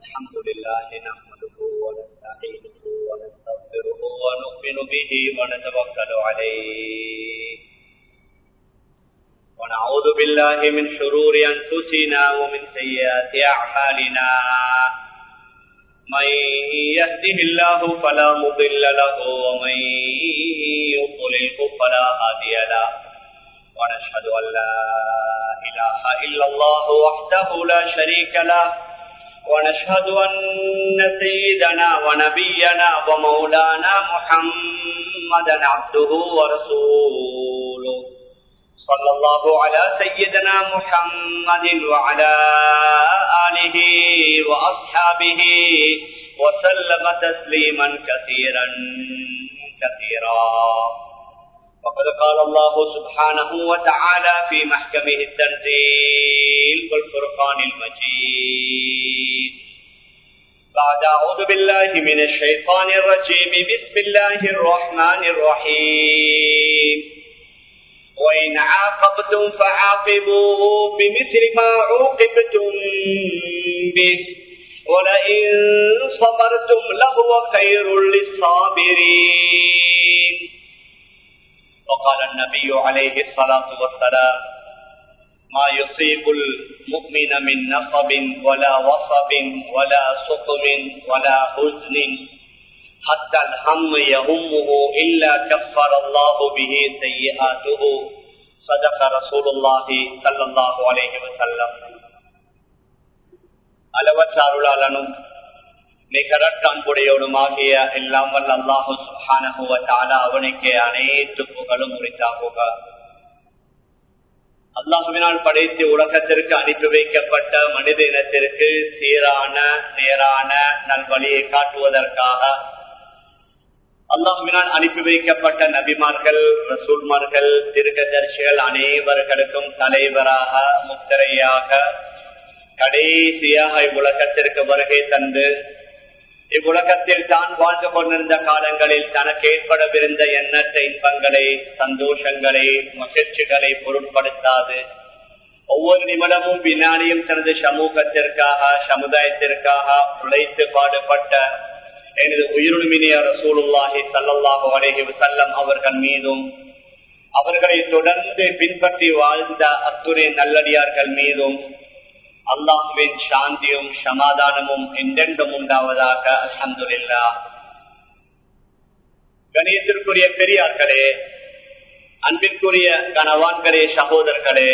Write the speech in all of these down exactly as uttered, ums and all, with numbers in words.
الحمد لله نحمده ونستعينه ونستغفره ونؤمن به ونتوكل عليه ونعوذ بالله من شرور أنفسنا ومن سيئات أعمالنا من يهده الله فلا مضل له ومن يضلله فلا هادي له ونشهد أن لا إله إلا الله وحده لا شريك له ونشهد أن سيدنا ونبينا ومولانا محمدا عبده ورسوله صلى الله على سيدنا محمد وعلى آله وأصحابه وسلم تسليما كثيرا كثيرا وقد قال الله سبحانه وتعالى في محكمه التنزيل والفرقان المجيد بعد أعوذ بالله من الشيطان الرجيم بسم الله الرحمن الرحيم وإن عاقبتم فعاقبوا بمثل ما عوقبتم به ولئن صبرتم لهو خير للصابرين وقال النبي عليه الصلاة والسلام ما يصيب المؤمن من نصب ولا وصب ولا سقم ولا حزن حتى الهم يهمه إلا كفر الله به سيئاته صدق رسول الله صلى الله عليه وسلم அளவற்ற அருளாளனும் நிகரற்ற அன்புடையோடுமாகிய எல்லாம் வல்ல அல்லாஹு சுப்ஹானஹு வ தஆலா அவனுக்கே அனைத்து புகழும் உரித்தாகுக. அல்லாஹுவினால் படைத்து உலகத்திற்கு அனுப்பி வைக்கப்பட்ட மனித இனத்திற்கு சீரான நேரான நல்வழியை காட்டுவதற்காக அல்லாஹுவினால் அனுப்பி வைக்கப்பட்ட நபிமார்கள், ரசூல்மார்கள், தீர்க்கதரிசிகள் அனைவர்களுக்கும் தலைவராக முத்திரையாக கடைசியாக இவ்வுலகத்திற்கு வருகை தந்து இவ்வுலகத்தில் தான் வாழ்ந்து கொண்டிருந்த காலங்களில் தனக்கு ஏற்படவிருந்த எண்ணற்ற இன்பங்களை, சந்தோஷங்களை, மகிழ்ச்சிகளை பொருட்படுத்தாது ஒவ்வொரு நிமிடமும் வினாடியும் தனது சமூகத்திற்காக சமுதாயத்திற்காக உழைத்து பாடுபட்ட எனது உயிருமினிய ரசூலுல்லாஹி ஸல்லல்லாஹு அலைஹி வஸல்லம் அவர்கள் மீதும் அவர்களை தொடர்ந்து பின்பற்றி வாழ்ந்த அத்துணை நல்லடியார்கள் மீதும் அல்லாஹ்வின் சாந்தியும் சமாதானமும் என்றென்றும் உண்டாவதாக. அல்ஹம்துலில்லாஹ். கணியத்திற்குரிய பெரியார்களே, அன்பிற்குரிய கணவான்களே, சகோதரர்களே,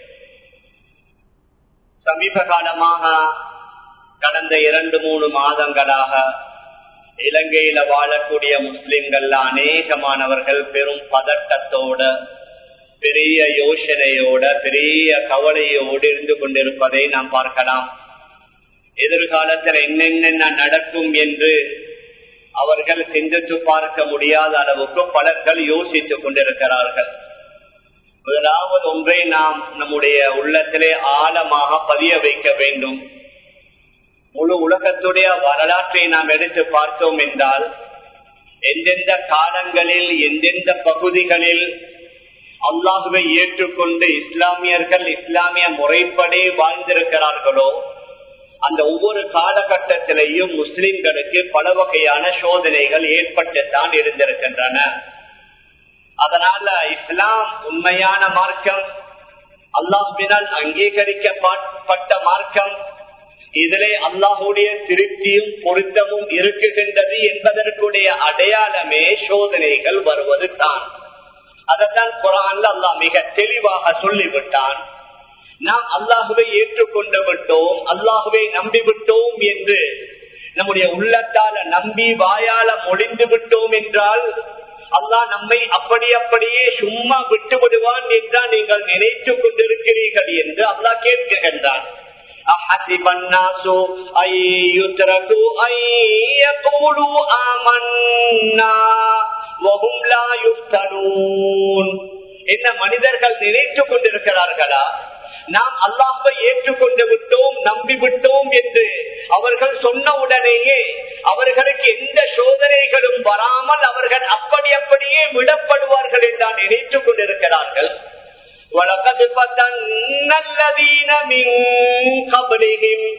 சமீப காலமாக கடந்த இரண்டு மூணு மாதங்களாக இலங்கையில வாழக்கூடிய முஸ்லிம்கள் அநேகமானவர்கள் பெரும் பதட்டத்தோட, பெரிய யோசனையோட, பெரிய கவலையோடு இருந்து கொண்டிருப்பதை நாம் பார்க்கலாம். எதிர்காலத்தில் என்னென்ன நடக்கும் என்று அவர்கள் சிந்தித்து பார்க்க முடியாத அளவுக்கு பலர்கள் யோசித்துக் கொண்டிருக்கிறார்கள். முதலாவது ஒன்றை நாம் நம்முடைய உள்ளத்திலே ஆழமாக பதிய வைக்க வேண்டும். முழு உலகத்துடைய வரலாற்றை நாம் எடுத்து பார்த்தோம் என்றால் எந்தெந்த காலங்களில் எந்தெந்த பகுதிகளில் அல்லாஹுவை ஏற்றுக்கொண்டு இஸ்லாமியர்கள் இஸ்லாமிய முறைப்படி வாழ்ந்திருக்கிறார்களோ அந்த ஒவ்வொரு காலகட்டத்திலேயும் முஸ்லிம்களுக்கு பல வகையான சோதனைகள் ஏற்பட்டுத்தான் இருந்திருக்கின்றன. அதனால இஸ்லாம் உண்மையான மார்க்கம், அல்லாஹ்வினால் அங்கீகரிக்கப்பட்ட மார்க்கம், இதிலே அல்லாஹுடைய திருப்தியும் பொருத்தமும் இருக்குகின்றது என்பதற்குடைய அடையாளமே சோதனைகள் வருவது தான். அதைத்தான் குர்ஆன்ல அல்லாஹ் மிக தெளிவாக சொல்லிவிட்டான். நாம் அல்லாஹுவை ஏற்றுக்கொண்டு விட்டோம், அல்லாஹுவை நம்பி விட்டோம் என்று நம்முடைய உள்ளத்தால நம்பி வாயால மொழிந்து விட்டோம் என்றால் அல்லாஹ் நம்மை அப்படி அப்படியே சும்மா விட்டு விடுவான் என்றால் நீங்கள் நினைத்துக் கொண்டிருக்கிறீர்கள் என்று அல்லாஹ் கேட்கின்றான். என்ன மனிதர்கள் நினைத்துக் கொண்டிருக்கிறார்களா நாம் அல்லாஹ்வை ஏற்றுக்கொண்டு விட்டோம், நம்பி விட்டோம் என்று அவர்கள் சொன்ன உடனேயே அவர்களுக்கு எந்த சோதனைகளும் வராமல் அவர்கள் அப்படி அப்படியே விடப்படுவார்கள் என்றால் நினைத்துக் கொண்டிருக்கிறார்கள். وَلَقَدْ فَتَنَّ الَّذِينَ مِنْ قَبْلِهِمْ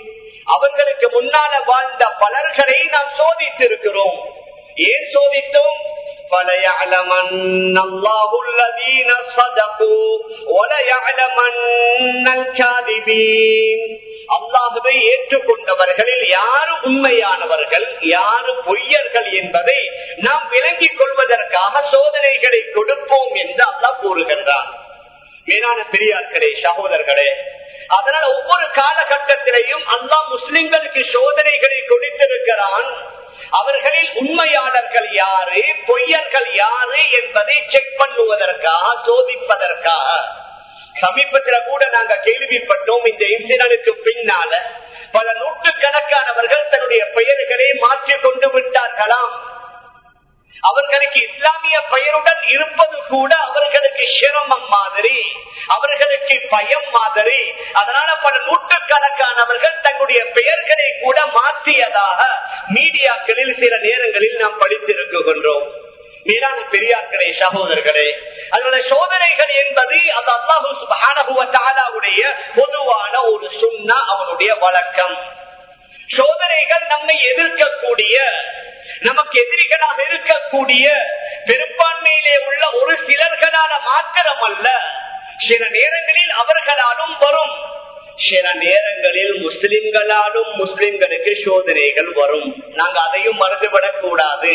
அவர்களுக்கு முன்னால வாழ்ந்த பலர்களை நாம் சோதித்திருக்கிறோம். ஏன் சோதித்தோம்? فَلَيَعْلَمَنَّ اللَّهُ الَّذِينَ صَدَقُوا وَلَيَعْلَمَنَّ الْكَاذِبِينَ. அல்லாஹ்வை ஏற்றுக்கொண்டவர்களில் யாரு உண்மையானவர்கள், யாரு பொய்யர்கள் என்பதை நாம் விளங்கிக் கொள்வதற்காக சோதனைகளை கொடுப்போம் என்று அல்லாஹ் கூறுகின்றான். மேலான பெரியார்களே, சகோதரர்களே, அதனால் ஒவ்வொரு காலகட்டத்திலையும் அல்லாஹ் முஸ்லிம்களுக்கு சோதனைகளை கொடுத்திருக்கிறான். அவர்களில் உண்மையாளர்கள் யாரு, பொய்யர்கள் யாரு என்பதை செக் பண்ணுவதற்காக, சோதிப்பதற்காக. சமீபத்தில் கூட நாங்க கேள்விப்பட்டோம், இந்த இன்சிடனுக்கு பின்னால பல நூற்றுக்கணக்கானவர்கள் தன்னுடைய பெயர்களை மாற்றிக் கொண்டு விட்டார்களாம். அவர்களுக்கு இஸ்லாமிய பெயருடன் இருப்பது கூட அவர்களுக்கு சிரமம் மாதிரி, அவர்களுக்கு பயம் மாதிரி. அதனால பல நூற்றுக்கணக்கானவர்கள் தங்களுடைய பெயர்களை கூட மாற்றியதாக மீடியாக்களில் சில நேரங்களில் நாம் படித்திருக்கின்றோம். மேலான பெரியார்களே, சகோதரர்களே, அதனுடைய சோதனைகள் என்பது அது அல்லாஹு சுப்ஹானஹு வ தஆலாவுடைய பொதுவான ஒரு சுன்னா, அவனுடைய வழக்கம். சோதனைகள் நம்மை எதிர்க்கக்கூடிய, நமக்கு எதிரிகளாக இருக்கக்கூடிய பெரும்பான்மையிலே உள்ள ஒரு சிலர்களால மாத்திரம் அல்ல, சில நேரங்களில் அவர்களாலும் வரும். சில நேரங்களில் முஸ்லிம்களாலும் முஸ்லிம்களுக்கு சோதனைகள் வரும். நாங்க அதையும் மறந்துவிடக் கூடாது.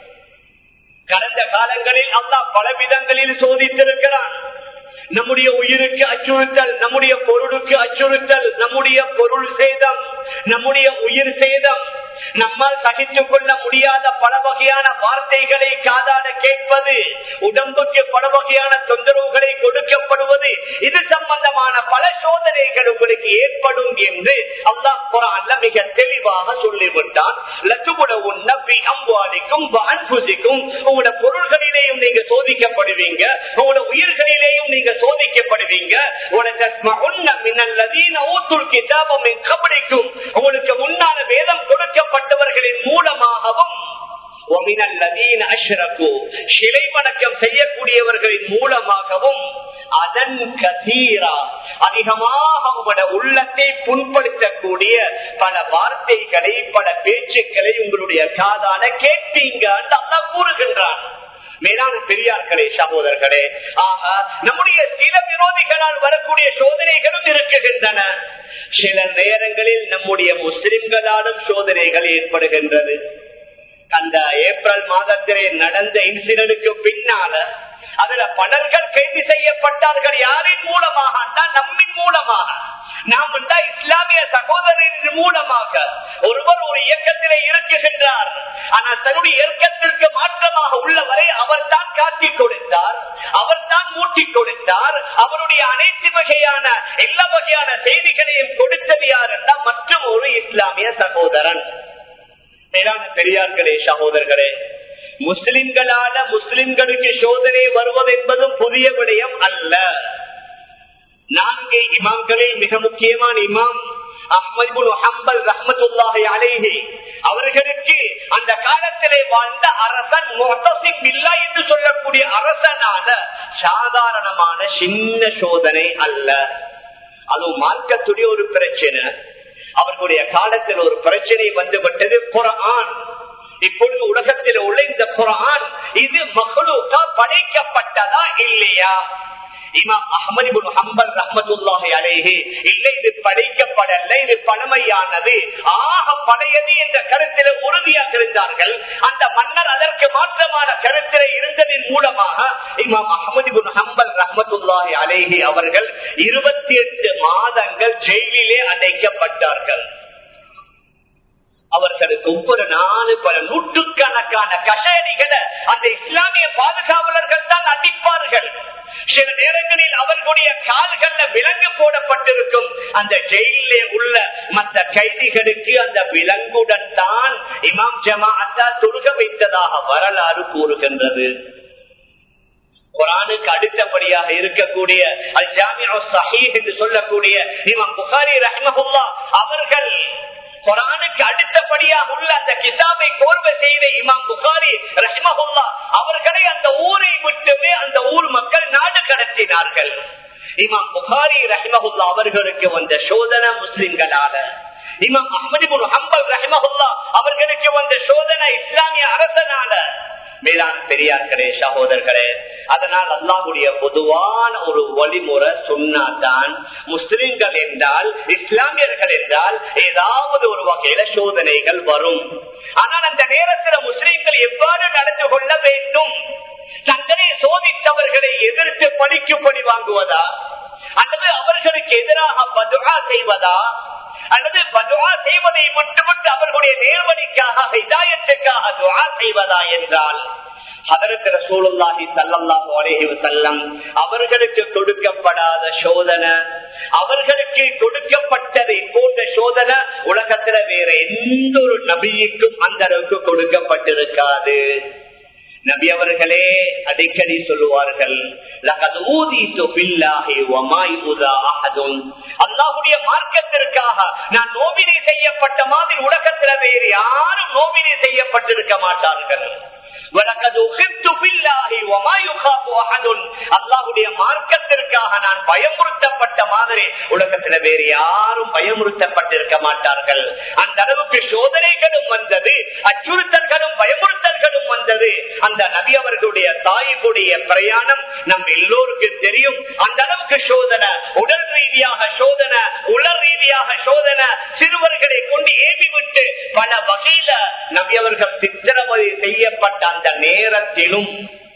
கடந்த காலங்களில் அல்லாஹ் பல விதங்களில் சோதித்திருக்கிறான். நம்முடைய உயிருக்கு அச்சுறுத்தல், நம்முடைய பொருளுக்கு அச்சுறுத்தல், நம்முடைய பொருள் சேதம், நம்முடைய உயிர் சேதம், நம்மால் சகித்துக் கொள்ள முடியாத பல வகையான வார்த்தைகளை காதாட கேட்பது, உடம்புக்கு பல வகையான தொந்தரவுகளை கொடுக்கப்படுவது, இது சம்பந்தமான பல சோதனைகள் உங்களுக்கு ஏற்படும் என்று அல்லாஹ் குர்ஆன்ல மிக தெளிவாக சொல்லிவிட்டான். உங்களோட பொருள்களிலேயும் நீங்க சோதிக்கப்படுவீங்க, உங்களோட உயிர்களிலேயும் நீங்க சோதிக்கப்படுவீங்க. உங்களுக்கு முன்னால வேதம் கொடுக்கப்பட்டவர்களின் மூலமாகவும் சிலை வணக்கம் செய்யக்கூடியவர்களின் மூலமாகவும் அதன் கதீரா அதிகமாக உங்களோட உள்ளத்தை புண்படுத்தக்கூடிய பல வார்த்தைகளை, பல பேச்சுக்களை உங்களுடைய காதால கேட்பீங்க அல்லாஹ் கூறுகின்றான். மேலான பெரியார்களே, சகோதரர்களே, ஆக நம்முடைய சில விரோதிகளால் வரக்கூடிய சோதனைகளும் இருக்குகின்றன. சில நேரங்களில் நம்முடைய முஸ்லிம்களாலும் சோதனைகள் ஏற்படுகின்றது. அந்த ஏப்ரல் மாதத்திலே நடந்த இன்சிடனுக்கு பின்னால அதுல பலர்கள் கைது செய்யப்பட்டார்கள். யாரின் மூலமாக? நம்மின் மூலமாக. நாம் இஸ்லாமிய சகோதரரின் மூலமாக. ஒருவர் ஒரு இயக்கத்திலே இருக்குகின்றார், ஆனால் தன்னுடைய இயக்கத்திற்கு மாற்றமாக உள்ளவரை அவர் தான் காட்டி கொடுத்தார், அவர் தான் மூட்டி கொடுத்தார். அவருடைய அனைத்து வகையான எல்லா வகையான செய்திகளையும் கொடுத்தது யார் என்றால் மற்றும் ஒரு இஸ்லாமிய சகோதரன். மேலான பெரியார்களே, சகோதரர்களே, முஸ்லிம்களால முஸ்லிம்களுக்கு சோதனை வருவது என்பதும் புதிய விடயம் அல்ல. நான்கு இமாம்களில் மிக முக்கியமான இமாம் அஹ்மத் இப்னு ஹம்பல் ரஹ்மத்துல்லாஹி அலைஹி அவர்களுக்கு அந்த காலத்திலே வாழ்ந்த அரசன் முஅத்தஸிம் பில்லாஹ் என்று சொல்லக்கூடிய அரசனால சாதாரணமான சின்ன சோதனை அல்ல. அது மார்க்கத்துடைய ஒரு பிரச்சனை. அவர்களுடைய காலத்தில் ஒரு பிரச்சனை வந்துவிட்டது. குர்ஆன், இப்பொழுது உலகத்தில் உள்ள இந்த குர்ஆன் இது மக்லூக்கா, படைக்கப்பட்டதா இல்லையா? இமாம் அஹ்மத் இப்னு ஹம்பல் ரஹ்மத்துல்லாஹி அலைஹி இல்லை, இது படைக்கப்படல, இது பழமையானது, ஆக பழையது என்ற கருத்தில் உறுதியாக இருந்தார்கள். அந்த மன்னர் அதற்கு மாற்றமான கருத்தில் இருந்ததின் மூலமாக இமாம் அஹ்மத் இப்னு ஹம்பல் ரஹ்மத்துல்லாஹி அலைஹி அவர்கள் இருபத்தி எட்டு மாதங்கள் ஜெயிலிலே அடைக்கப்பட்டார்கள். அவர்களுக்கு ஒவ்வொரு நாலு பல நூற்றுக்கணக்கான கஷேடிகளை அந்த இஸ்லாமிய பாதுகாவலர்கள் தான் அடிப்பார்கள். சில நேரங்களில் அவர்களுடைய கால்கள்ல விலங்கு போடப்பட்டிருக்கும். அந்த ஜெயிலே உள்ள மற்ற கைதிகளுக்கு அந்த விலங்குடன் தான் இமாம் ஜமாஅத்தா தொழுக வைத்ததாக வரலாறு கூறுகின்றது. குர்ஆனுக்கு அடுத்தபடியாக இருக்கக்கூடிய அல் ஜாமிஉ ஸஹீஹ் என்று சொல்லக்கூடிய இமாம் புகாரி ரஹ்மஹுல்லாஹ் அவர்கள் குர்ஆனுக்கு அடுத்தபடியாக உள்ள அந்த கிதாபை கோர்வை செய்த இமாம் புகாரி ரஹ்மஹுல்லாஹ் அவர்களை அந்த ஊரை விட்டுமே அந்த ஊர் மக்கள் நாடு கடத்தினார்கள். இமாம் புகாரி ரஹ்மஹுல்லாஹ் அவர்களுக்கு வந்த சோதனை முஸ்லிம்களால. இமாம் அஹ்மது இப்னு ஹம்பல் ரஹிமஹுல்லாஹ் அவர்களுக்கு வந்த சோதனை இஸ்லாமிய அரசனால. மேலான பெரியார்களே, சகோதரர்களே, அதனால் அல்லாஹ்வுடைய பொதுவான ஒரு வழிமுறை சொன்னாதான் முஸ்லிம்கள் என்றால், இஸ்லாமியர்கள் என்றால் ஏதாவது ஒரு வகையில சோதனைகள் வரும். ஆனால் அந்த நேரத்தில் முஸ்லிம்கள் எவ்வாறு நடந்து கொள்ள வேண்டும்? தங்களை சோதித்தவர்களை எதிர்த்து பழிக்கு பழி வாங்குவதா, அல்லது அவர்களுக்கு எதிராக பதுஆ செய்வதா, அல்லது பதுஆ செய்வதை விட்டுவிட்டு அவர்களுடைய நேர்வழிக்காக ஹிதாயத்துக்காக துஆ செய்வதா என்றால், ஹதரத் ரசூலுல்லாஹி ஸல்லல்லாஹு அலைஹி வஸல்லம் அவர்களுக்கு கொடுக்கப்படாத சோதனை, அவர்களுக்கு கொடுக்கப்பட்டதை போன்ற சோதனை உலகத்துல வேற எந்த ஒரு நபிக்கும் அந்த அளவுக்கு கொடுக்கப்பட்டிருக்காது. நபி அவர்களே அடிக்கடி சொல்லுவார்கள், அல்லாஹ்வுடைய மார்க்கத்திற்காக நான் நோவினை செய்யப்பட்ட மாதிரி உலகத்துல வேறு யாரும் நோவினை செய்யப்பட்டிருக்க மாட்டார்கள். அல்லாஹ்வுடைய மார்க்கத்திற்காக நான் பயமுறுத்தப்பட்ட மாதிரி உலகத்தில் வேறு யாரும் பயமுறுத்தப்பட்டிருக்க மாட்டார்கள். அந்த அளவுக்கு சோதனைகளும் வந்தது, அச்சுறுத்தல்களும் பயமுறுத்தல்களும் வந்தது. அந்த நபி அவர்களுடைய தாயினுடைய பிரயாணம் நம் எல்லோருக்கும் தெரியும். அந்த அளவுக்கு சோதனை, உடல் ரீதியாக சோதனை, உலர் ரீதியாக சோதனை, சிறுவர்களை கொண்டு ஏவிவிட்டு பல வகையில நபி அவர்கள் சித்திரவதை செய்யப்பட்ட அந்த நேரத்திலும்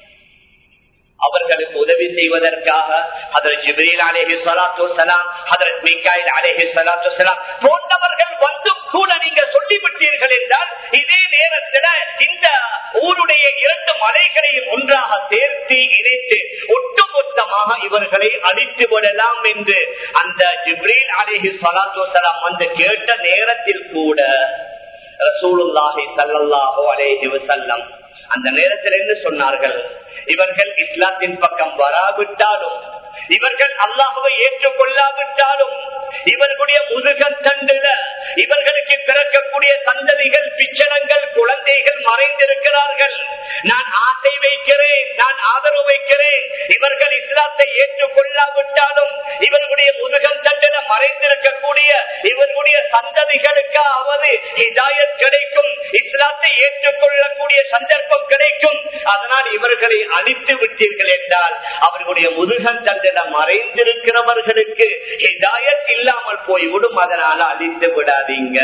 அவர்களுக்கு உதவி செய்வதற்காக ஹதரத் ஜிப்ரீல் அலைஹிஸ்ஸலாத்து வஸ்ஸலாம், ஹதரத் மீகாயில் அலைஹிஸ்ஸலாத்து போன்றவர்கள் வந்தும் கூட நீங்க சொல்லிவிட்டீர்கள் என்றால், இதே நேரத்தில் இந்த ஊருடைய இரண்டு மலைகளையும் ஒன்றாக சேர்த்து இணைத்து ஒட்டுமொத்தமாக இவர்களை அழித்து விடலாம் என்று அந்த ஜிப்ரீல் அலைஹிஸ்ஸலாத்து வஸ்ஸலாம் வந்து கேட்ட நேரத்தில் கூட ரசூலுல்லாஹி ஸல்லல்லாஹு அலைஹி வஸல்லம் அந்த நேரத்தில் என்ன சொன்னார்கள்? இவர்கள் இஸ்லாத்தின் பக்கம் வராவிட்டாலும், இவர்கள் அல்லாஹ்வை ஏற்றுக்கொள்ளாவிட்டாலும், இவர்களுடைய முதுகன் தண்டுல இவர்களுக்கு பிறக்கக்கூடிய சந்ததிகள், பிச்சனங்கள், குழந்தைகள் மறைந்திருக்கிறார்கள். நான் ஆசை வைக்கிறேன், நான் ஆதரவு வைக்கிறேன். இவர்கள் இஸ்லாத்தை ஏற்றுக்கொள்ளாவிட்டாலும் இவர்களுடைய முதுகன் தண்டுல மறைந்திருக்கக்கூடிய இவர்களுடைய சந்ததிகளுக்காவது ஹிதாயத் கிடைக்கும், இஸ்லாத்தை ஏற்றுக்கொள்ளக்கூடிய சந்தர்ப்பம் கிடைக்கும். அதனால் இவர்களை அழித்து விட்டீர்கள் என்றால் அவர்களுடைய முதுகன் தண்டில மறைந்திருக்கிறவர்களுக்கு ஹிதாயத் இல்லாமல் போய்விடும். அதனால அழித்து விடாதீங்க.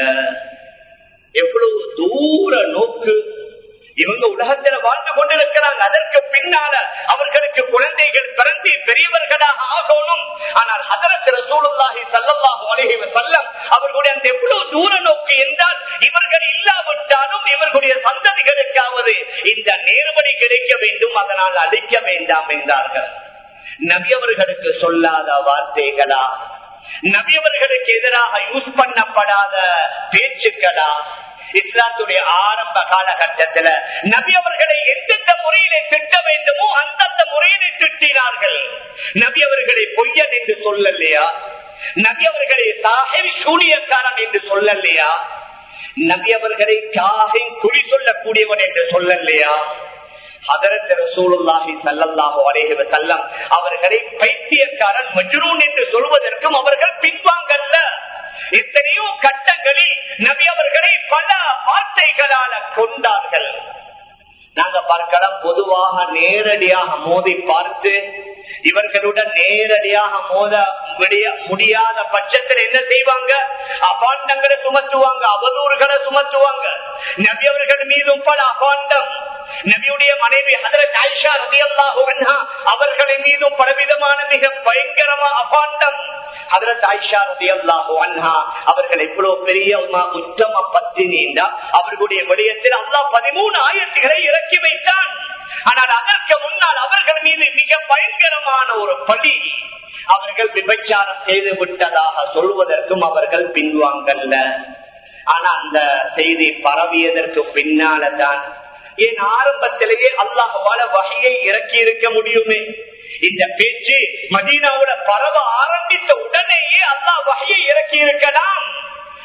எவ்வளவு தூர நோக்கு! இவங்க உலகத்தில் வாழ்ந்து கொண்டிருக்கிறாங்க. அதற்கு பின்னால அவர்களுக்கு குழந்தைகள் பிறந்து பெரியவர்களாக ஆகணும். ஆனால் ஹதரத் ரசூலுல்லாஹி ஸல்லல்லாஹு அலைஹி வஸல்லம் அவர்களுடைய அந்த எவ்வளவு தூர நோக்கு என்றால், இவர்கள் இல்லாவிட்டாலும் இவர்களுடைய சந்ததிகளுக்காவது இந்த நேர்வழி கிடைக்க வேண்டும், அதனால் அழிக்க வேண்டாம் என்றார்கள். நபி அவர்களுக்கு சொல்லாத வார்த்தைகளா, நபி அவர்களுக்கு எதிராக யூஸ் பண்ணப்படாத பேச்சுக்களா? இஸ்லாத்துடைய ஆரம்ப காலகட்டத்தில் நபி அவர்களை எந்தெந்த முறையிலே திட்ட வேண்டுமோ அந்தந்த முறையிலே திட்டினார்கள். நபி அவர்களை பொய்யன் என்று சொல்லலையா? நபி அவர்களை சாஹிப் சூனியக்காரன் என்று சொல்லலையா? நபி அவர்களை காஹின் குறி சொல்லக்கூடியவன் என்று சொல்லலையா? ஹதரத் ரசூலுல்லாஹி ஸல்லல்லாஹு அலைஹி வஸல்லம் அவர்களை பைத்தியக்காரன், மஜ்னூன் என்று சொல்வதற்கும் அவர்கள் பின்வாங்கல்ல. எத்தனையோ கட்டங்களில் நபி அவர்களை பல வார்த்தைகளால கொண்டார்கள். நாங்க பார்க்கலாம், பொதுவாக நேரடியாக மோதி பார்த்து இவர்களுடன் நேரடியாக மோத முடியாத பட்சத்தில் என்ன செய்வாங்க? அபாண்டங்களை சுமத்துவாங்க, அவதூறுகளை சுமத்துவாங்க. நபி அவர்கள் மீதும் பல அபாண்டம், நபியுடைய மனைவி ஹதரத் ஆயிஷா ரலியல்லாஹு அன்ஹா அவர்களை மீதும் பலவிதமான மிக பயங்கரமான அபாண்டம். ஹதரத் ஆயிஷா ரலியல்லாஹு அன்ஹா அவர்கள் எவ்வளவு பெரிய உத்தம பத்தினி என்றால், அவர்களுடைய விடயத்தில் அல்லாஹ் பதிமூணு ஆயத்துகளை இறக்கி வைத்தான். ஆனால் அதற்கு முன்னால் அவர்கள் மீது மிக பயங்கரமான ஒரு பழி, அவர்கள் விபச்சாரம் செய்து விட்டதாக சொல்வதற்கும் அவர்கள் பின்வாங்கல்ல. ஆனா அந்த செய்தி பரவியதற்கு பின்னால்தான், ஏன் ஆரம்பத்திலேயே அல்லாஹ்வால வஹையை இறக்கி இருக்க முடியுமே. இந்த பேச்சு மதீனாவுல பரவ ஆரம்பித்த உடனேயே அல்லாஹ் வஹையை இறக்கி இருக்கலாம்.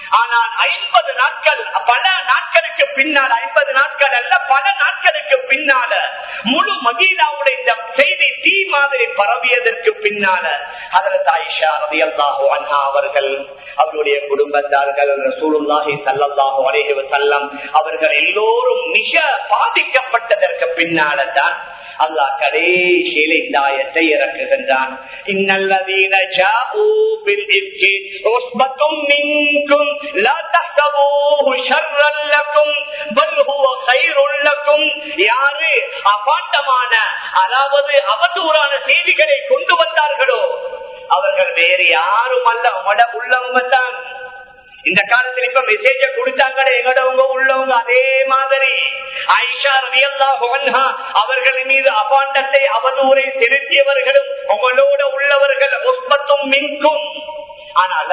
ஆனால் ஐம்பது நாட்கள் பல நாட்களுக்கு பின்னால், ஐம்பது நாட்கள் அல்ல பல நாட்களுக்கு பின்னால முழு மதீனாவுடைய இந்த செய்தி தீ மாதிரி பரவியதற்கு பின்னால ஹஜ்ரத் ஆயிஷா ரலியல்லாஹு அன்ஹா அவர்கள், அவருடைய குடும்பத்தார்கள், ரசூலுல்லாஹி ஸல்லல்லாஹு அலைஹி வஸல்லம் அவர்கள் எல்லோரும் மிக பாதிக்கப்பட்டதற்கு பின்னால தான் அல்லாஹ் கடைசியில் இந்த ஆயத்தை இறக்குகின்றான். இன்னல்லதீன ஜாஊ பில் இஃப்கி உஸ்பத்தும் மின்கும் லா தஹ்சபூஹு ஷர்ரன் லக்கும் பல் ஹுவ கைருல் லக்கும். யாரு அபாண்டமான, அதாவது அவதூறான செய்திகளை கொண்டு வந்தார்களோ அவர்கள் வேறு யாரும் அல்ல, உங்களோட உள்ளவங்க தான். இந்த காலத்தில் இப்ப மெசேஜ கொடுத்தாங்களே எங்கடவங்க உள்ளவங்க, அதே மாதிரி ஆயிஷா ரலியல்லாஹு அன்ஹா அவர்கள் மீது அபாண்டத்தை அவதூறை திருத்தியவர்களும் உங்களோட உள்ளவர்கள் உஸ்பத்தும் மின்கும். ஆனால்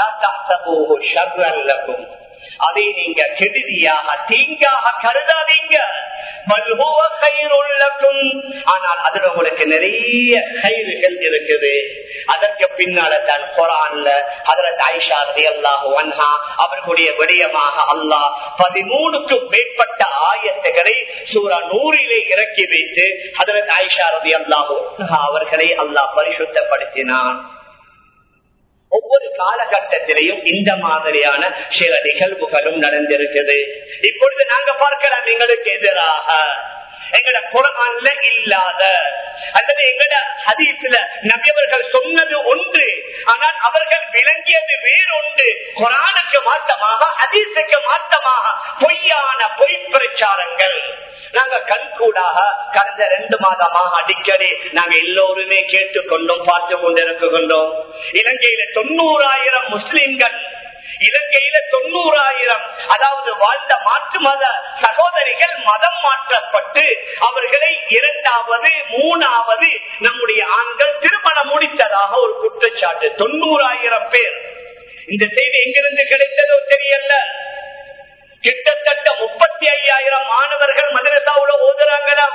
அதை நீங்க கெடுதியாக தீங்காக கருதாதீங்க. ஆனால் அதுல உங்களுக்கு நிறைய கயிறுகள் இருக்குது. அதற்கு பின்னால தான் குர்ஆன்ல ஹஜ்ரத் ஆயிஷா ரலியல்லாஹு அன்ஹா அவர்களுடைய விடயமாக அல்லாஹ் பதிமூணுக்கும் மேற்பட்ட ஆயத்துகளை சூரா நூறிலே இறக்கி வைத்து ஹஜ்ரத் ஆயிஷா ரலியல்லாஹு அன்ஹா அவர்களை அல்லாஹ் பரிசுத்தப்படுத்தினான். ஒவ்வொரு காலகட்டத்திலையும் இந்த மாதிரியான சில நிகழ்வுகளும் நடந்திருக்குது. இப்பொழுது நாங்க பார்க்கலாம், எங்களுக்கு எதிராக எங்கட குர்ஆன்ல இல்லாத அல்லது எங்கட ஹதீஸ்ல நபியவர்கள் சொன்னது ஒன்று, ஆனால் அவர்கள் விளங்கியது வேறொன்று. குர்ஆனுக்கு மாற்றமாக, ஹதீஸுக்கு மாற்றமாக பொய்யான பொய் பிரச்சாரங்கள் நாங்க கண்கூடாக கடந்த ரெண்டு மாதமாக அடிக்கடி நாங்க எல்லோருமே கேட்டுக்கொண்டோம், பார்த்து கொண்டிருக்கின்றோம். இலங்கையில தொண்ணூறாயிரம் முஸ்லிம்கள், இலங்கையில தொண்ணூறாயிரம் அதாவது வாழ்ந்த மாற்று மத சகோதரிகள் மதம் மாற்றப்பட்டு அவர்களை இரண்டாவது மூணாவது நம்முடைய ஆண்கள் திருமணம் முடித்ததாக ஒரு குற்றச்சாட்டு. தொண்ணூறாயிரம் பேர். இந்த செய்தி எங்கிருந்து கிடைத்ததோ தெரியல. கிட்டத்தட்ட முப்பத்தி ஐயாயிரம் மாணவர்கள் மதரசாவுல ஓதுறாங்களாம்.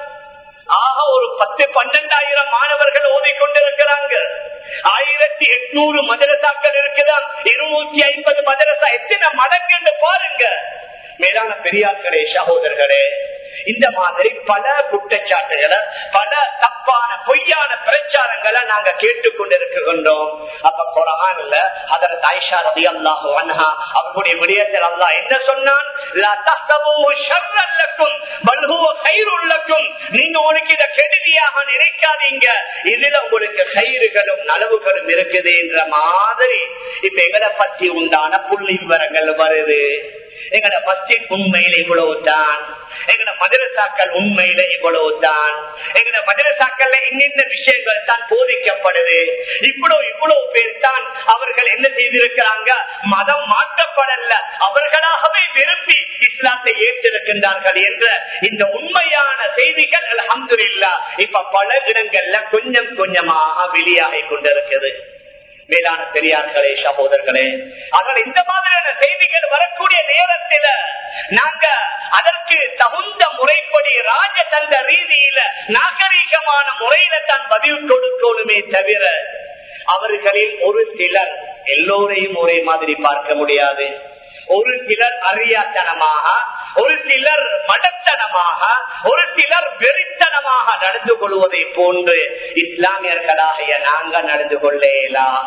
ஆக ஒரு பத்து பன்னெண்டாயிரம் மாணவர்கள் ஓதிக்கொண்டிருக்கிறாங்க. ஆயிரத்தி எட்நூறு மதரசாக்கள் இருக்குதான், இருநூத்தி ஐம்பது மதரசா. எத்தனை மடங்கு பாருங்க. மேலான பெரியார்களே, சகோதரர்களே, இந்த மாதிரி பல குற்றச்சாட்டுகளை, பல தப்பான பொய்யான பிரச்சாரங்களை நாங்க கேட்டுக்கொண்டிருக்கின்றோம். அப்ப குர்ஆன்ல ஹஜ்ரத் ஆயிஷா ரலியல்லாஹு அன்ஹா அவருடைய விடயத்தில் அல்லாஹ் என்ன சொன்னான்? லா தஹ்சபூஹு ஷர்ரன் லக்கும் பல் ஹுவ கைருல் லக்கும். நீங்க உங்களுக்கு இத கெடுதியாக நினைக்காதீங்க, இதுல உங்களுக்கு கைறுகளும் நலவுகளும் இருக்குது என்ற மாதிரி இப்ப எங்களை பற்றி உண்டான புள்ளி விவரங்கள் வருது. எங்கட மஸ்ஜித் உண்மையில இவ்வளவுதான், எங்கட மதரசாக்கள் உண்மையில இவ்வளவுதான், எங்கட மதரசாக்கள்ல இன்னிந்த விஷயங்கள் தான் போதிக்கப்படுது. இவ்வளவு இவ்வளவு பேர் தான் அவர்கள் என்ன செய்திருக்கிறாங்க, மதம் மாற்றப்படல, அவர்களாகவே விரும்பி இஸ்லாத்தை ஏற்றிருக்கின்றார்கள் என்ற இந்த உண்மையான செய்திகள் அல்ஹம்துலில்லாஹ் இப்ப பல இடங்கள்ல கொஞ்சம் கொஞ்சமாக வெளியாகி கொண்டிருக்கிறது. மேலான பெரியார்களே, சகோதரர்களே, ஆனால் இந்த மாதிரியான செய்திகள் வரக்கூடிய நேரத்தில் நாங்க அதற்கு தகுந்த முறைப்படி ராஜதந்திர ரீதியில நாகரீகமான முறையில தான் பதிவு கொடுக்கணுமே தவிர அவர்களில் ஒரு சிலர் எல்லோரையும் ஒரே மாதிரி பார்க்க முடியாது. ஒரு சிலர் அறியாத்தனமாக, ஒரு சிலர் மடத்தனமாக, ஒரு சிலர் வெறித்தனமாக நடந்து கொள்வதை போன்று இஸ்லாமியர்களாகிய நாங்க நடந்து கொள்ளலாம்.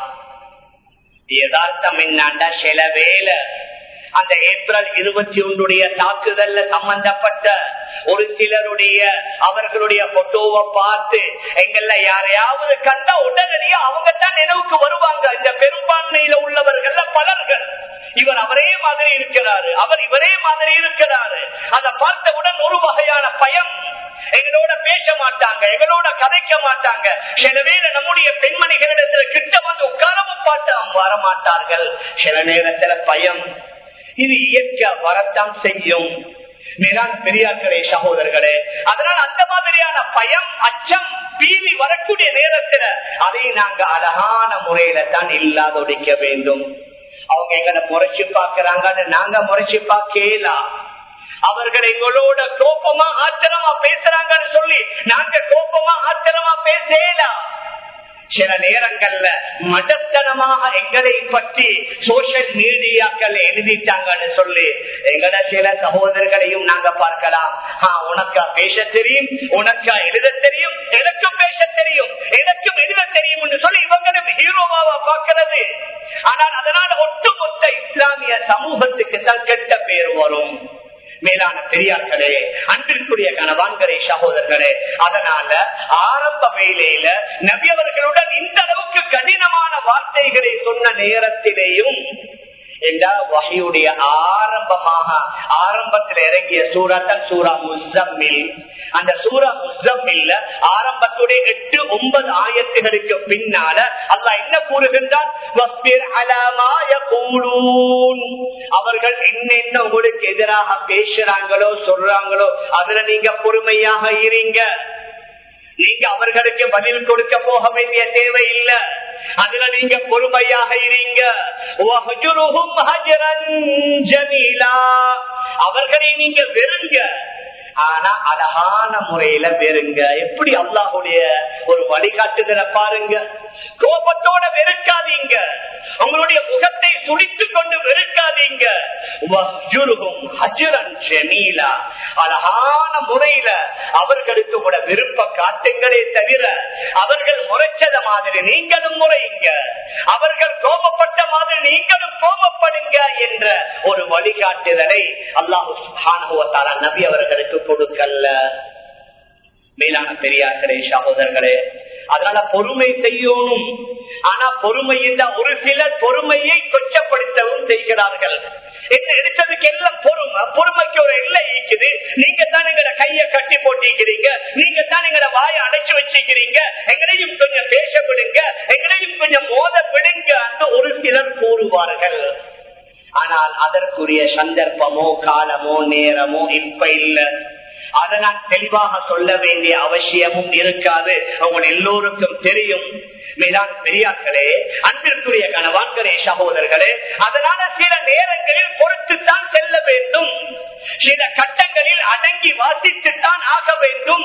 யதார்த்தம் என்னண்டா, சில வேளை அந்த ஏப்ரல் இருபத்தி ஒன்றுடைய தாக்குதல்ல சம்பந்தப்பட்ட ஒரு சிலருடைய அவர்களுடைய போட்டோவை பார்த்து எங்கள்ல யாரையாவது கண்டா உடனடியா அவங்க தான் நினைவுக்கு வருவாங்க. இந்த பெரும்பான்மையில உள்ளவர்கள் பலர்கள், இவர் அவரே மாதிரி இருக்கிறாரு, அவர் இவரே மாதிரி இருக்கிறாரு. அதை பார்த்தவுடன் ஒரு வகையான பயம். எங்களோட பேச மாட்டாங்க, எங்களோட கதைக்க மாட்டாங்க. சில வேளை நம்முடைய பெண்மணிகளிடத்துல கிட்ட வந்து உட்காரவும் பார்த்து வர மாட்டார்கள். சில நேரத்துல பயம். இது இயற்கை வரத்தான் செய்யும். மேலான பெரியார்களே, சகோதரர்களே, அதனால் அந்த மாதிரியான பயம், அச்சம், பீதி வரக்கூடிய நேரத்துல அதை நாங்க அழகான முறையில தான் இல்லாத ஒழிக்க வேண்டும். அவங்க எங்களை முறைச்சு பாக்குறாங்கன்னு நாங்க முறைச்சு பார்க்கலாம். அவர்கள் எங்களோட கோபமா ஆத்திரமா பேசுறாங்கன்னு சொல்லி நாங்க கோபமா ஆத்திரமா பேசலாம். சில நேரங்கள்ல மடத்தனமாக எங்களை பற்றி சோசியல் மீடியாக்கள் எழுதிட்டாங்கன்னு சொல்லி எங்கட சில சகோதரர்களையும் நாங்க பார்க்கலாம். உனக்கா பேச தெரியும், உனக்கா எழுத தெரியும், எனக்கும் பேச தெரியும், எனக்கும் எழுத தெரியும் சொல்லி இவங்களும் ஹீரோவாவா பார்க்கிறது. ஆனால் அதனால ஒட்டுமொத்த இஸ்லாமிய சமூகத்துக்கு தான் கெட்ட பேர் வரும். மேலான பெரியார்களே, அன்பிற்குரிய கணவான்களே, சகோதரர்களே, அதனால ஆரம்ப வேளையில நபி அவர்களுடன் இந்த அளவுக்கு கடினமான வார்த்தைகளை சொன்ன நேரத்திலேயும் வஹியுடைய ஆரம்பமாக ஆரம்பத்தில் இறங்கிய சூரா தான் சூரா முஸம்மில். அந்த சூரா முஸம்மில்ல ஆரம்பத்துடைய எட்டு ஒன்பது ஆயத்துகளுக்கு பின்னால அல்லாஹ் என்ன கூறுகின்றான்? வஸ்பிர் அலா மா யகூலூன். அவர்கள் என்னென்ன உங்களுக்கு எதிராக பேசுறாங்களோ சொல்றாங்களோ அதுல நீங்க பொறுமையாக இருங்க. நீங்க அவர்களுக்கு பதில் கொடுக்க போக வேண்டிய தேவை இல்ல, அதுல நீங்க பொறுமையாக இருங்க. அவர்களை நீங்க வெறுங்க, ஆனா அழகான முறையில வெறுங்க. எப்படி அல்லாஹ்வுடைய ஒரு வழிகாட்டுதலை பாருங்க. கோபத்தோட வெறுக்காதீங்க, உங்களுடைய முகத்தை சுழித்துக் கொண்டு வெறுக்காதீங்க. அழகான முறையில அவர்களுக்கு கூட விருப்ப காட்டுங்களே தவிர அவர்கள் முறைச்சத மாதிரி நீங்களும் முறையுங்க, அவர்கள் கோபப்பட்ட மாதிரி நீங்களும் கோபப்படுங்க என்ற ஒரு வழிகாட்டுதலை அல்லாஹ் சுப்ஹானஹு வ தஆலா நபி அவர்களுக்கு கொடுக்கல. மேலான பெரியார்களே, சகோதரர்களே, அதனால பொறுமை செய்யணும். ஆனா பொறுமையின் ஒரு சிலர் பொறுமையை கொச்சப்படுத்தவும் செய்கிறார்கள். என்ன எடுத்ததுக்கு எல்லாம் பொறுமை, பொறுமைக்கு ஒரு எல்லை இருக்குது. நீங்க தான் எங்களை கைய கட்டி போட்டிருக்கிறீங்க, நீங்க தான் எங்களை வாயை அடைச்சு வச்சிருக்கிறீங்க, எங்களையும் கொஞ்சம் பேச விடுங்க, எங்களையும் கொஞ்சம் மோத விடுங்க என்று ஒரு சிலர் கூறுவார்கள். ஆனால் அதற்குரிய சந்தர்ப்பமோ காலமோ நேரமோ இப்ப இல்ல. அதை நான் தெளிவாக சொல்ல வேண்டிய அவசியமும் இருக்காது, அவங்க எல்லோருக்கும் தெரியும். மேலான பெரியார்களே, அன்பிற்குரிய கணவான்களே, சகோதரர்களே, அதனால சில நேரங்களில் பொறுத்துத்தான் செல்ல வேண்டும், சில கட்டங்களில் அடங்கி வாசித்துத்தான் ஆக வேண்டும்.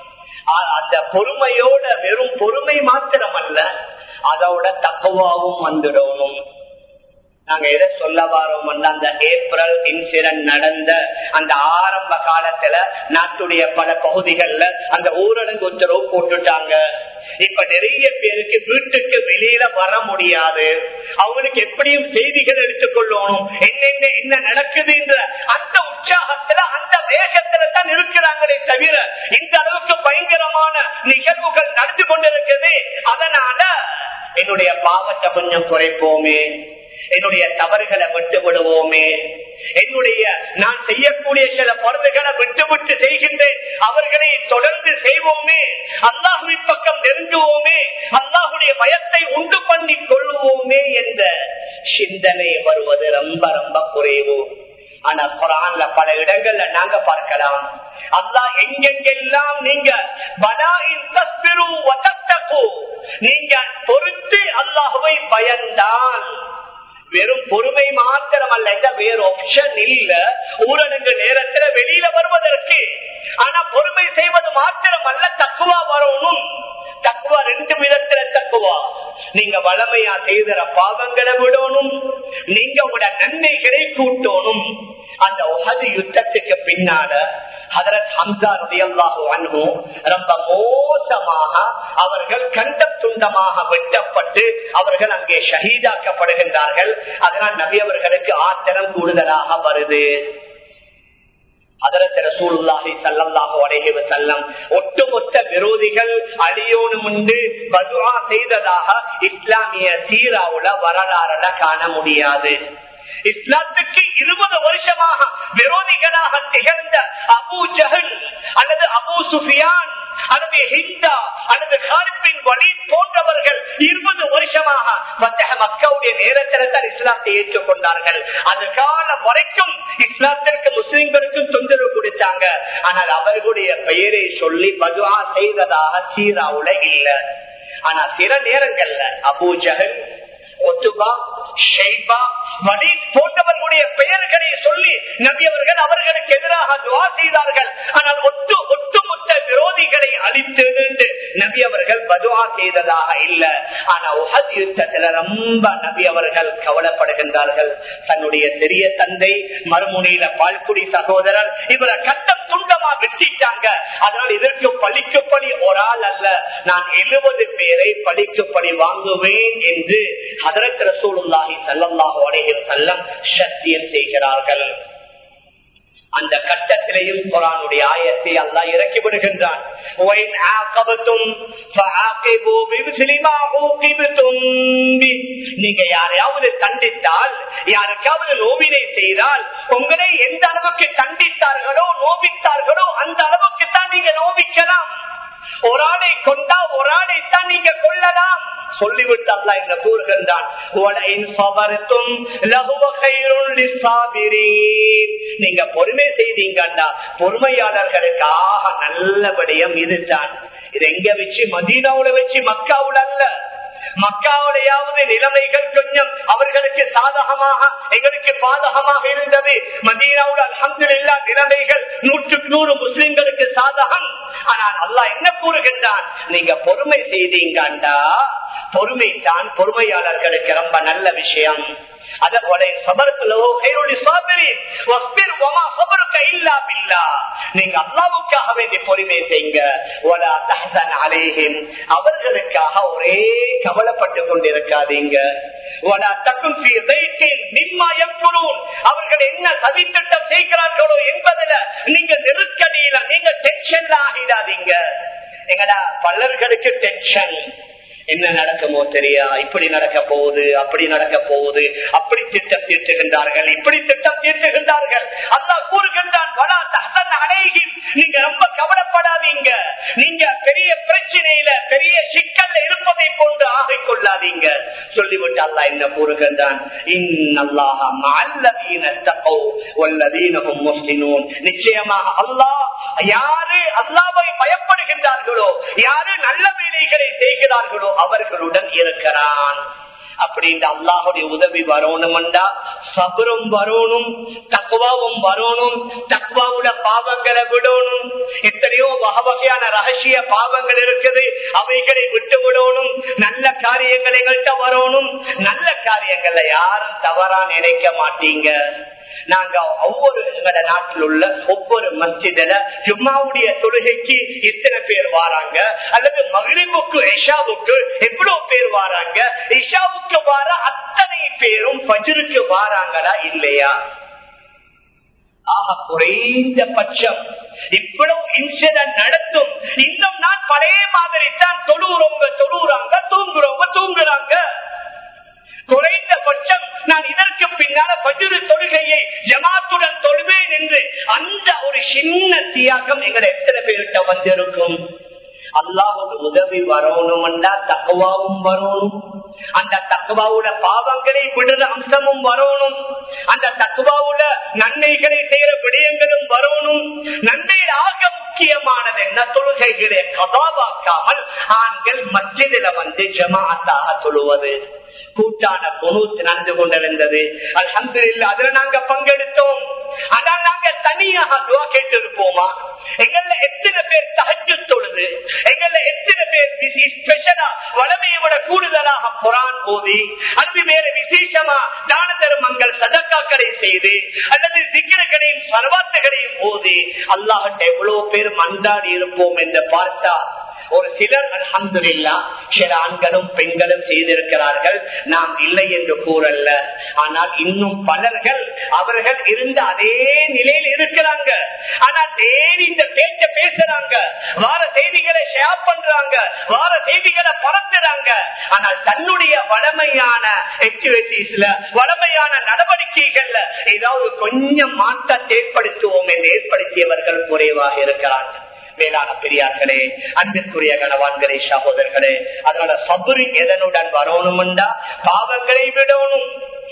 அந்த பொறுமையோட வெறும் பொறுமை மாத்திரமல்ல, அதோட தக்குவாவும் வந்துடணும். நாங்க எதை சொல்ல வரோம், அந்த ஏப்ரல் இன்சிடென்ட் நடந்த அந்த ஆரம்ப காலத்துல நாட்டுடைய பல பகுதிகள்ல அந்த ஊரடங்கு உத்தரவு போட்டுட்டாங்க. இப்ப நிறைய பேருக்கு வீட்டுக்கு வெளியில வர முடியாது. அவங்களுக்கு எப்படியும் செய்திகள் எடுத்துக்கொள்ளணும், என்னென்ன என்ன நடக்குது என்ற அந்த உற்சாகத்துல அந்த வேகத்துல தான் இருக்கிறாங்களே தவிர இந்த அளவுக்கு பயங்கரமான நிகழ்வுகள் நடந்து கொண்டிருக்குது. அதனால என்னுடைய பாவத்தை கொஞ்சம் குறைப்போமே, என்னுடைய தவறுகளை விட்டு விடுவோமே, என்னுடைய நான் செய்யக்கூடிய சில பருதுகளை விட்டு விட்டு செய்கின்றேன், அவர்களை தொடர்ந்து செய்வோமே, அல்லாஹ்வின் பக்கம் நெருங்குவோமே, அல்லாஹ்வுடைய பயத்தை உண்டு பண்ணி கொள்வோமே என்ற சிந்தனை வருவது ரொம்ப ரொம்ப குறைவு. ஆனா குர்ஆன்ல பல இடங்கள்ல நாங்க பார்க்கலாம், அல்லாஹ் எங்கெங்கெல்லாம் நீங்க பலாஇன் தஸ்பிரு வ தத்தகு, நீங்க பொறுத்து அல்லாஹ்வை பயந்தான், வெறும் பொறுமை மாத்திரமல்ல, வேற ஆப்ஷன் இல்ல ஊரடங்கு நேரத்துல வெளியில வருவதற்கு. ஆனா பொறுமை செய்வது மாத்திரமல்ல, தக்குவா வரணும். தக்குவா ரெண்டு விதத்துல தக்குவா, நீங்க வளமையா செய்தற பாவங்களை விடணும், நீங்க உங்களோட நன்மைகளை கூட்டணும். அந்த உஹது யுத்தத்துக்கு பின்னால ஹதரத் ஹம்ஸா ரலியல்லாஹு அன்ஹு ரொம்ப மோசமாக அவர்கள் கண்டம் துண்டமாக வெட்டப்பட்டு அவர்கள் அங்கே ஷஹீதாக்கப்படுகின்றார்கள். அதனால் நபி அவர்களுக்கு ஆத்திரம் கூடுதலாக வருது. ஹதரத் ரசூலுல்லாஹி ஸல்லல்லாஹு அலைஹி வஸல்லம் ஒட்டுமொத்த விரோதிகள் அழியோனும் உண்டு பதுஆ செய்ததாக இஸ்லாமிய சீராவுல வரலாறுல காண முடியாது. இஸ்லாத்துக்கு இருபது வருஷமாக விரோதிகளாக திகழ்ந்த அபூ ஜஹல் அல்லது அபூ சுஃபியான் அல்லது ஹிந்தா அல்லது காலித் பின் வலீத் போன்றவர்கள் இருபது வருஷமாக மக்காவுடைய நேரத்தில் தான் இஸ்லாத்தை ஏற்றுக்கொண்டார்கள். அது காலம் வரைக்கும் இஸ்லாத்திற்கு முஸ்லிம்களுக்கும் தொந்தரவு கொடுத்தாங்க. ஆனால் அவர்களுடைய பெயரை சொல்லி பதுஆ செய்ததாக சீராவுல இல்ல. ஆனா சில நேரங்கள்ல Abu Jahl, Utbah, Shaybah, Walid போன்றவர்களுடைய பெயர்களை சொல்லி நபி அவர்கள் அவர்களுக்கு எதிராக துஆ செய்தார்கள். ஆனால் ஒட்டு ஒட்டுமொத்த விரோதிகளை அழித்து நபி அவர்கள் பதுஆ செய்ததாக இல்ல. ஆனா உஹத் யுத்தத்துல ரொம்ப நபி அவர்கள் கவலைப்படுகின்றார்கள். தன்னுடைய பெரிய தந்தை மறுமுனையில பால்குடி சகோதரர் இவரை கட்டம் துண்டமா வெட்டிட்டாங்க. அதனால் இதற்கு பழிக்குப்படி ஒரு ஆள் அல்ல, நான் எழுபது பேரை பழிக்குப்படி வாங்குவேன் என்று ஹதரத் ரசூலுல்லாஹி ஸல்லல்லாஹு அலைஹி வஸல்லம் சத்தியம் செய்கிறார்கள். அந்த கட்டத்திலேயும் குர்ஆனுடைய ஆயத்தை அல்லாஹ் இறக்கி விடுகின்றான். வஇன் ஆகபதும் ஃபஆகிபு பிமிஸ்லி மா ஊகிபதும் பி. நீங்க யாரையாவது தண்டித்தால், யாருக்காவது நோவினை செய்தால், உங்களை எந்த அளவுக்கு தண்டித்தார்களோ நோவித்தார்களோ அந்த அளவுக்கு தான் நீங்க நோவிக்கலாம். ஒரு ஆளை கொண்டா ஒரு ஆளை தான் நீங்க கொள்ளலாம் சொல்லிவிட்டு அல்லாஹ் என்ன கூறுகின்றான், நீங்க பொறுமை செய்தீங்கண்டா பொறுமையாளர்களுக்காக நல்லபடியும் இதுதான். இது எங்க வச்சு? மதீனாவுல வச்சு, மக்காவுல அல்ல. மக்காவுடையாவது நிலைமைகள் கொஞ்சம் அவர்களுக்கு சாதகமாக எங்களுக்கு பாதகமாக இருந்தது. மதீனாவுல அல்ஹம்துலில்லாஹ் நிலைமைகள் நூற்றுக்கு நூறு முஸ்லிம்களுக்கு சாதகம். ஆனால் அல்லாஹ் என்ன கூறுகின்றான், நீங்க பொறுமை செய்தீங்கண்டா பொறுமை தான் பொறுமையாளர்களுக்கு ரொம்ப நல்ல விஷயம். அதோட நீங்க அல்லாஹ்வுக்காக வேண்டி பொறுமை செய்யுங்க. அவர்களுக்காக ஒரே கவலைப்பட்டுக் கொண்டிருக்காதீங்க. அவர்கள் என்ன சதித்திட்டம் செய்கிறார்களோ என்பதில் நீங்க நெருக்கடியில நீங்க டென்ஷன்ல ஆகிடாதீங்க. எங்கடா பலர்களுக்கு டென்ஷன், என்ன நடக்குமோ தெரியா, இப்படி நடக்க போகுது, அப்படி நடக்க போகுது, அப்படி திட்டம் தீர்த்துகின்றார்கள், இப்படி திட்டம் தீர்த்துகின்றார்கள். அல்லாஹ் கூறுகின்றான், வலா தஹ்சன் அலைஹிம், நீங்க ரொம்ப கவலைப்படாதீங்க. நீங்க பெரிய பிரச்சனையில பெரிய சிக்கல்ல இருப்பதை போன்று ஆகிக் கொள்ளாதீங்க சொல்லிவிட்டு அல்லாஹ் என்ன கூறுகின்றான், இன்னல்லாஹ மஅல்லதீன தகவ் வல்லதீன ஹும் முஹ்ஸினூன். நிச்சயமாக அல்லாஹ் யாரு அல்லாஹ்வை பயப்படுகின்றார்களோ, யாரு நல்ல வேலைகளை செய்கிறார்களோ அவர்களுடன் இருக்கிறான். அப்படி இந்த அல்லாஹுடைய உதவி வரணும்டா சபரும் வரணும், தக்வாவும் வரணும். தக்வாவுல பாவங்களை விடணும். எத்தனையோ வகை வகையான ரகசிய பாவங்கள் இருக்குது, அவைகளை விட்டு விடணும். நல்ல காரியங்கள் எங்கள்கிட்ட வரணும். நல்ல காரியங்கள்ல யாரும் தவறா நினைக்க மாட்டீங்க. நாங்க ஒவ்வொரு நாட்டில் உள்ள ஒவ்வொரு மஸ்ஜிதுல ஜும்மாவுடைய தொழுகைக்கு எத்தனை பேர் வாராங்க, அல்லது மக்ரிபுக்கு இஷாவுக்கு எவ்வளவு பேர் வாராங்க, இஷாவுக்கு வார அத்தனை பேரும் ஃபஜ்ருக்கு வாராங்களா இல்லையா? ஆக குறைந்த பட்சம் இவ்வளவு இன்சிடென்ட் நடத்தும். இன்னும் நான் பழைய மாதிரி தான் தொழுறவங்க தொழுறாங்க, தூங்குறவங்க தூங்குறாங்க. குறைந்த பட்சம் நான் இதற்கு பின்னால ஃபஜ்ர் தொழுகையை ஜமாத்துடன் தொழுவேன் என்று அந்த ஒரு சின்ன தியாகம் எங்களை எத்தனை பேர்கிட்ட வந்திருக்கும். அல்லாஹ்வுடைய உதவி வரணும்னா தக்வாவும் வரணும். அந்த தக்வாவுல பாவங்களை விடுற அம்சமும் வரணும். அந்த தக்வாவுல நன்மைகளை செய்யற விடயங்களும் வரணும். நன்மையில் ஆக முக்கியமானது என்ன? தொழுகைகளை கதாவாக்காமல் ஆண்கள் மஸ்ஜிதில வந்து ஜமாஅத்தாக தொழுவது. கூட்டான குனூத் நடந்து கொண்டிருந்தது. அல்ஹம்துலில்லாஹ் அதுல நாங்க பங்கெடுத்தோம். ஆனால் நாங்க தனியாக துஆ கேட்டு இருப்போமா? எங்கள்ல எத்தனை பேர் தஹஜ்ஜுத் தொழுது, எங்கள்ல எத்தனை பேர் ஸ்பெஷலா வளமையை விட கூடுதலாக குர்ஆன் ஓதி, அது வேற விசேஷமா தான தர்மங்கள் சதக்காக்களை செய்து, அல்லது திக்ருகளையும் ஸலவாத்துகளையும் ஓதி அல்லாஹ்விட்ட எவ்வளவு பேர் மன்றாடி இருப்போம் என்று பார்த்தா ஒரு சிலர் அல்ஹம்துலில்லாஹ் சில ஆண்களும் பெண்களும் செய்திருக்கிறார்கள், நாம் இல்லை என்று கூறல்ல. ஆனால் இன்னும் பலர்கள் அவர்கள் இருந்த அதே நிலையில் இருக்கிறாங்க. ஆனா தேடி இந்த பேச்ச பேசுறாங்க, வார செய்திகளை ஷேர் பண்றாங்க, வார செய்திகளை பரப்புறாங்க. ஆனால் தன்னுடைய வளமையான ஆக்டிவிட்டீஸ்ல வளமையான நடவடிக்கைகள்ல ஏதாவது கொஞ்சம் மாற்றத்தை ஏற்படுத்துவோம் என்று ஏற்படுத்தியவர்கள் குறைவாக இருக்கிறார்கள். மேலான பெரியார்களே, அன்பிற்குரிய கணவான்களே, சகோதரர்களே, அதனால சபுரி எதனுடன் வரணும்டா பாவங்களை விடணும்.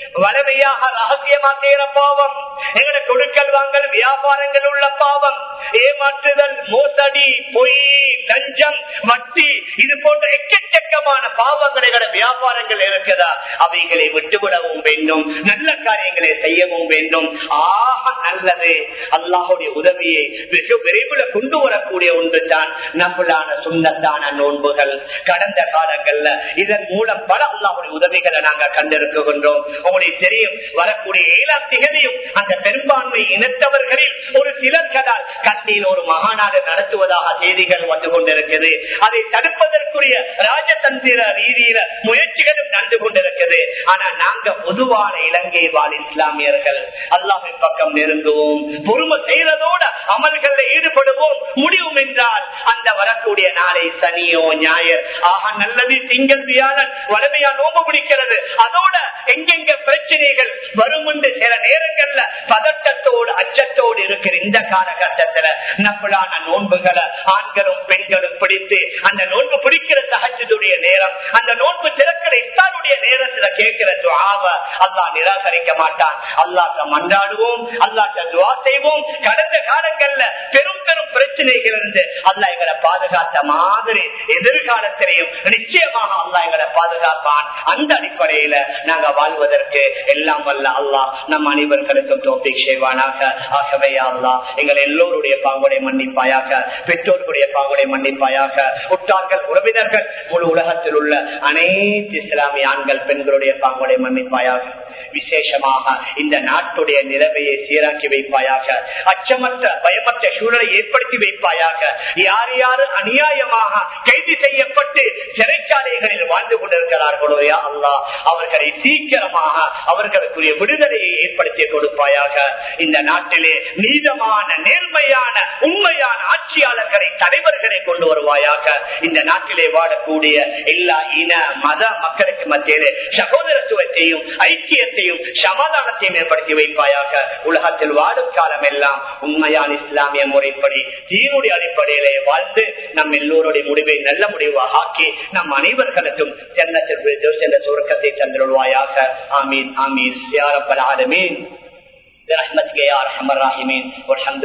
வளமையாக ரகசியமா செய்யற பாவம், எங்களை கொடுக்கல் வாங்கல் வியாபாரங்கள் உள்ள பாவம், ஏமாற்றுதல், மோசடி, பொய், லஞ்சம், வட்டி, இது போன்ற எக்கச்சக்கமான பாவங்கள் எங்களோட வியாபாரங்கள் இருக்குதா, அவைகளை விட்டுவிடவும் வேண்டும், நல்ல காரியங்களை செய்யவும் வேண்டும். ஆக நல்லது அல்லாஹுடைய உதவியை வெகு விரைவில் கொண்டு வரக்கூடிய ஒன்று தான் நம்பலான சுண்ணத்தான நோன்புகள். கடந்த காலங்கள்ல இதன் மூலம் பல அல்லாஹுடைய உதவிகளை நாங்கள் கண்டிருக்கின்றோம். உங்களுக்கு தெரியும், வரக்கூடிய ஏழாம் திகதியும் அந்த பெரும்பான்மை இனத்தவர்களில் ஒரு சிலர்களால் கண்டியில் ஒரு மகாநாடு நடத்துவதாக செய்திகள் வந்து கொண்டிருக்கிறது. அதை தடுப்பதற்குரிய ராஜதந்திர ரீதியில முயற்சிகளும் நடந்து கொண்டிருக்கிறது. ஆனா நாங்க பொதுவான இலங்கை வாழ் இஸ்லாமியர்கள் அல்லாஹ்வின் பக்கம் நெருங்குவோம், பொறுமை செய்வதோடு அமல்களில் ஈடுபடுவோம். முடிவும் என்றால் அந்த வரக்கூடிய நாளை சனியோ ஞாயிறு ஆக நல்லது திங்கள் வியாழன் வலிமையா நோம்பு பிடிக்கிறது. அதோட எங்கெங்க பிரச்சனைகள் வரும் என்று சில நேரங்கள்ல பதட்டத்தோடு அச்சத்தோடு இருக்கிற இந்த காலகட்டத்துல நம்பளான நோன்புகளை ஆண்களும் பெண்களும் பிடித்து அந்த நோன்பு பிடிக்கிற தஹஜ்ஜுடைய நேரம், அந்த நோன்பு திறக்கிற இஃப்தாருடைய நேரத்துல கேட்கிற துஆவ அல்லாஹ் நிராகரிக்க மாட்டான். அல்லாஹ்ட்ட மன்றாடுவோம், அல்லாஹ்ட்ட துஆ செய்வோம். கடந்த காலங்கள்ல பெரும் பெரும் பிரச்சனைகள் இருந்து அல்லாஹ் எங்களை பாதுகாத்த மாதிரி எதிர்காலத்திலையும் நிச்சயமாக அல்லாஹ் எங்களை பாதுகாப்பான். அந்த அடிப்படையில நாங்க வாழ்வதற்கு எல்லாம் வல்ல அல்லாஹ் நம் அனைவர்களுக்கும் தௌஃபீக் செய்வானாக. ஆகவே அல்லாஹ் எங்கள் எல்லோருடைய பாங்குடைய மன்னிப்பாயாக, பெற்றோர்களுடைய பாங்குடைய மன்னிப்பாயாக, உற்றார்கள் உறவினர்கள் முழு உலகத்தில் உள்ள அனைத்து இஸ்லாமிய ஆண்கள் பெண்களுடைய பாங்குடைய மன்னிப்பாயாக. விசேஷமாக இந்த நாட்டுடைய நிலைமையை சீராக்கி வைப்பாயாக, அச்சமற்ற பயமற்ற சூழலை ஏற்படுத்தி வைப்பாயாக. யார் யாரு அநியாயமாக கைது செய்யப்பட்டு சிறைச்சாலைகளில் வாழ்ந்து கொண்டிருக்கிறார்களோ யா அல்லாஹ் அவர்களை சீக்கிரமாக அவர்களுக்குரிய விடுதலையை ஏற்படுத்தி கொடுப்பாயாக. இந்த நாட்டிலே நீதமான நேர்மையான உண்மையான ஆட்சியாளர்களை தலைவர்களை கொண்டு வருவாயாக. இந்த நாட்டிலே வாழக்கூடிய எல்லா இன மத மக்களுக்கு மத்தியிலே சகோதரத்துவத்தையும் ஐக்கியத்தையும் சமாதானத்தையும் ஏற்படுத்தி வைப்பாயாக. உலகத்தில் வாழும் காலம் எல்லாம் உண்மையான இஸ்லாமிய முறைப்படி தீனுடைய அடிப்படையிலே வாழ்ந்து நம் எல்லோருடைய முடிவை நல்ல முடிவாக ஆக்கி நம் அனைவர்களுக்கும் ஜன்னத்தில் என்ற சுருக்கத்தை தந்துள்வாயாக. ஆமீன் ஆமீன் யா ரப்பல் ஆலமீன். برحمتك يا ارحم الراحمين والحمد